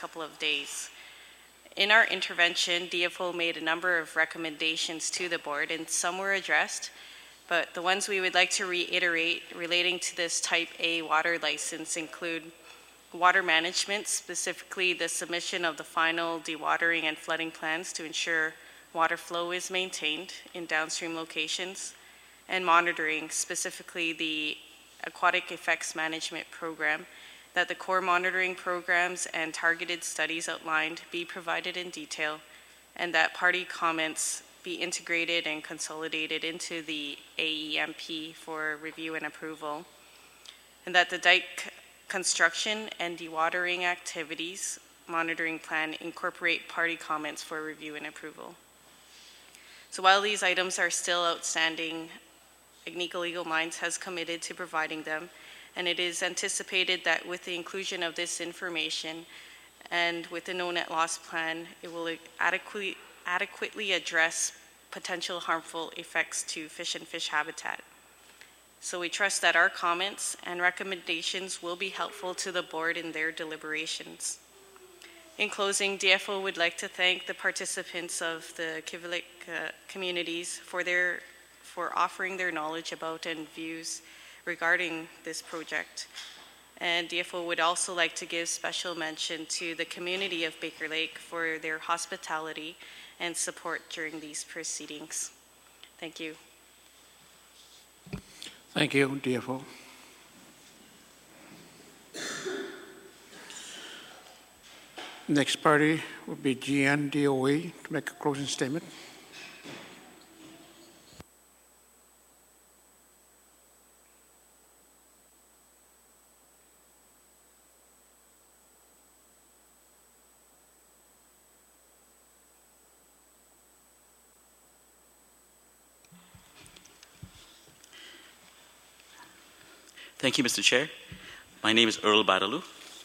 couple of days. In our intervention, DFO made a number of recommendations to the board, and some were addressed, but the ones we would like to reiterate relating to this Type A water license include water management, specifically the submission of the final dewatering and flooding plans to ensure water flow is maintained in downstream locations, and monitoring, specifically the aquatic effects management program, that the core monitoring programs and targeted studies outlined be provided in detail, and that party comments be integrated and consolidated into the AEMP for review and approval, and that the dike construction and dewatering activities monitoring plan incorporate party comments for review and approval. So while these items are still outstanding, Agnico Eagle Mines has committed to providing them, and it is anticipated that with the inclusion of this information and with the no net loss plan, it will adequately address potential harmful effects to fish and fish habitat. So we trust that our comments and recommendations will be helpful to the board in their deliberations. In closing, DFO would like to thank the participants of the Kivalliq communities for offering their knowledge about and views regarding this project. And DFO would also like to give special mention to the community of Baker Lake for their hospitality and support during these proceedings. Thank you. Thank you, DFO. Next party will be GNDOE to make a closing statement. Thank you, Mr. Chair. My name is Earl Badalu.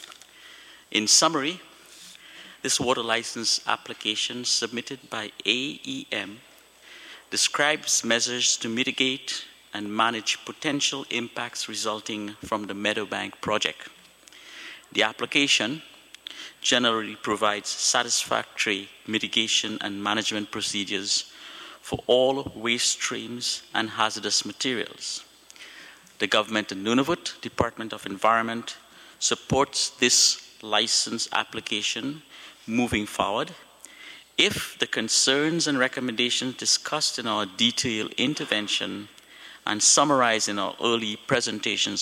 In summary, this water license application submitted by AEM describes measures to mitigate and manage potential impacts resulting from the Meadowbank project. The application generally provides satisfactory mitigation and management procedures for all waste streams and hazardous materials. The government of Nunavut Department of Environment supports this license application moving forward if the concerns and recommendations discussed in our detailed intervention and summarized in our earlier presentations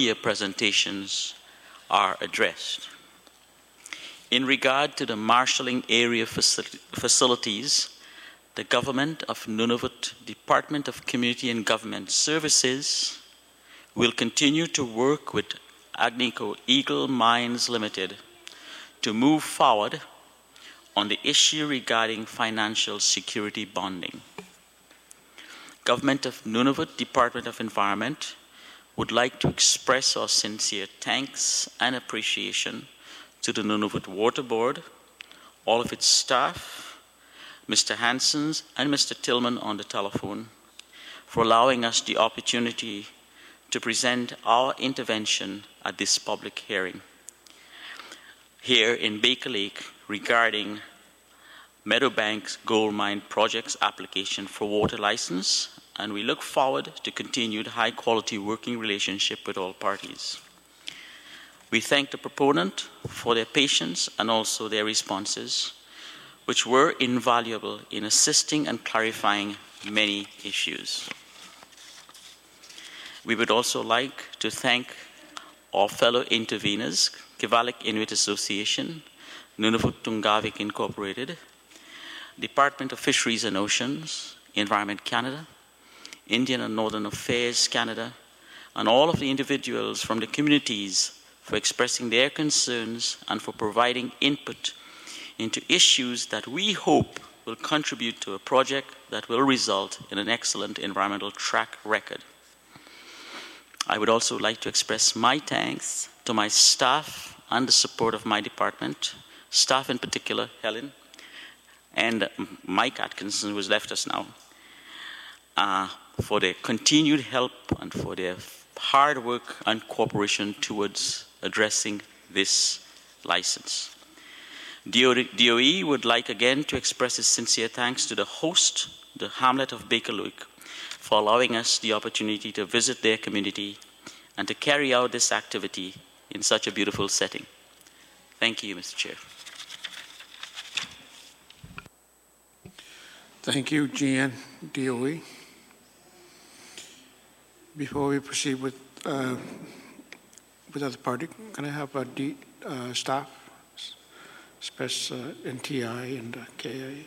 are addressed. In regard to the marshalling area facilities, the government of Nunavut Department of Community and Government Services will continue to work with Agnico Eagle Mines Limited to move forward on the issue regarding financial security bonding. Government of Nunavut Department of Environment would like to express our sincere thanks and appreciation to the Nunavut Water Board, all of its staff, Mr. Hansons and Mr. Tillman on the telephone, for allowing us the opportunity to present our intervention at this public hearing here in Baker Lake regarding Meadowbank's gold mine project's application for water license, and we look forward to continued high-quality working relationship with all parties. We thank the proponent for their patience and also their responses, which were invaluable in assisting and clarifying many issues. We would also like to thank our fellow interveners, Kivalliq Inuit Association, Nunavut Tungavik Incorporated, Department of Fisheries and Oceans, Environment Canada, Indian and Northern Affairs Canada, and all of the individuals from the communities for expressing their concerns and for providing input into issues that we hope will contribute to a project that will result in an excellent environmental track record. I would also like to express my thanks to my staff and the support of my department, staff in particular, Helen, and Mike Atkinson, who has left us now, for their continued help and for their hard work and cooperation towards addressing this license. DOE would like again to express its sincere thanks to the host, the Hamlet of Bakerloo, for allowing us the opportunity to visit their community and to carry out this activity in such a beautiful setting. Thank you, Mr. Chair. Thank you, GN DOE. Before we proceed with other party, can I have staff, NTI and KIA?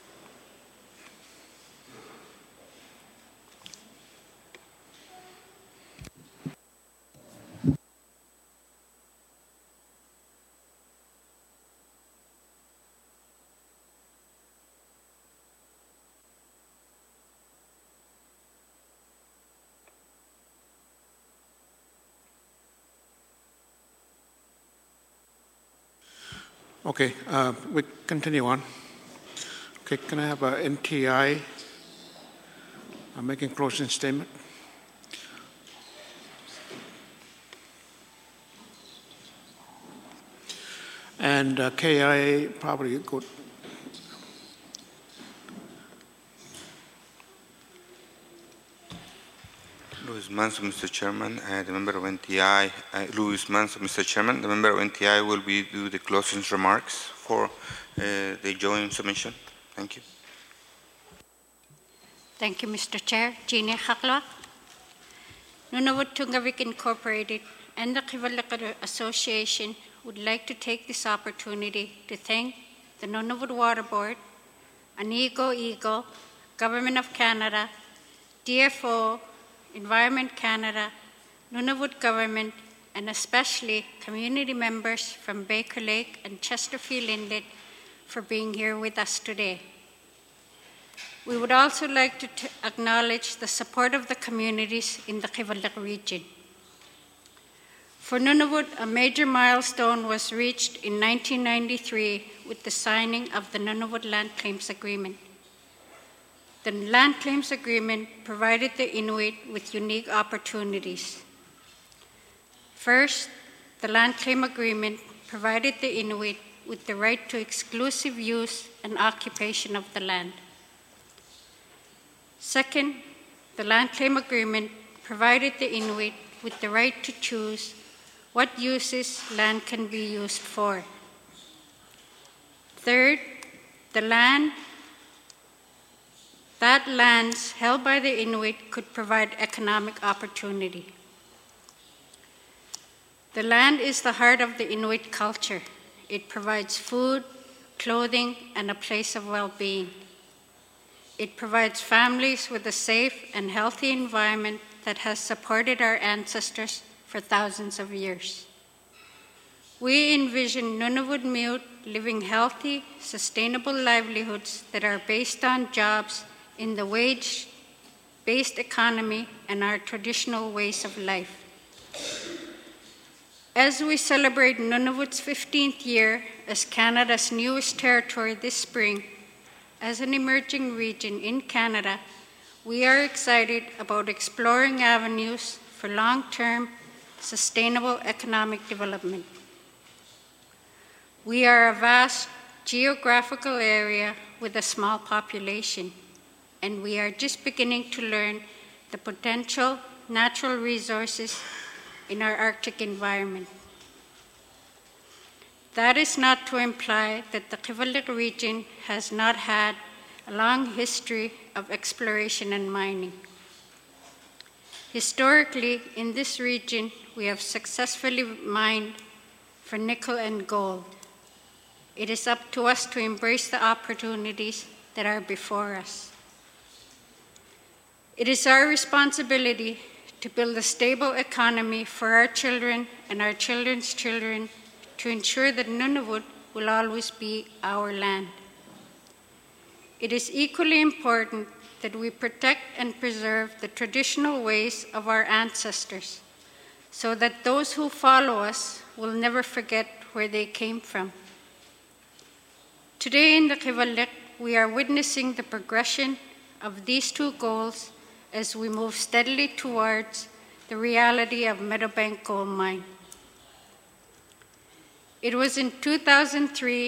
Okay, we continue on. Okay, can I have a NTI making closing statement? And KIA probably go. Luis Manso, Mr. Chairman, the member of NTI, Luis Manso, Mr. Chairman, the member of NTI will do the closing remarks for the joint submission. Thank you. Thank you, Mr. Chair. Jeannie Haklak. Nunavut Tungavik Incorporated and the Kivalliq Association would like to take this opportunity to thank the Nunavut Water Board, Anigo Eagle, Government of Canada, DFO, Environment Canada, Nunavut Government, and especially community members from Baker Lake and Chesterfield Inlet for being here with us today. We would also like to acknowledge the support of the communities in the Kivalliq region. For Nunavut, a major milestone was reached in 1993 with the signing of the Nunavut Land Claims Agreement. The Land Claims Agreement provided the Inuit with unique opportunities. First, the Land Claim Agreement provided the Inuit with the right to exclusive use and occupation of the land. Second, the Land Claim Agreement provided the Inuit with the right to choose what uses land can be used for. Third, that lands held by the Inuit could provide economic opportunity. The land is the heart of the Inuit culture. It provides food, clothing, and a place of well-being. It provides families with a safe and healthy environment that has supported our ancestors for thousands of years. We envision Nunavut Miut living healthy, sustainable livelihoods that are based on jobs in the wage-based economy and our traditional ways of life. As we celebrate Nunavut's 15th year as Canada's newest territory this spring, as an emerging region in Canada, we are excited about exploring avenues for long-term, sustainable economic development. We are a vast geographical area with a small population, and we are just beginning to learn the potential natural resources in our Arctic environment. That is not to imply that the Kivalliq region has not had a long history of exploration and mining. Historically, in this region, we have successfully mined for nickel and gold. It is up to us to embrace the opportunities that are before us. It is our responsibility to build a stable economy for our children and our children's children to ensure that Nunavut will always be our land. It is equally important that we protect and preserve the traditional ways of our ancestors so that those who follow us will never forget where they came from. Today in the Kivalliq, we are witnessing the progression of these two goals as we move steadily towards the reality of Meadowbank Gold Mine. It was in 2003